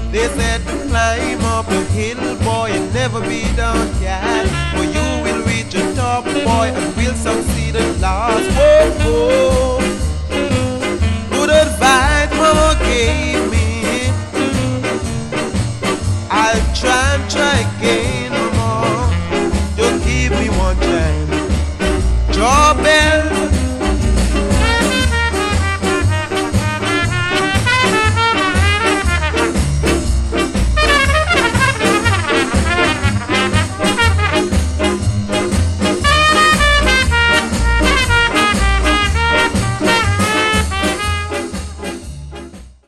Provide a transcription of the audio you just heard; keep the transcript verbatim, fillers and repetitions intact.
They said to climb up the hill, boy, and never be downcast. For you will reach the top, boy, and will succeed at last. Whoa, whoa.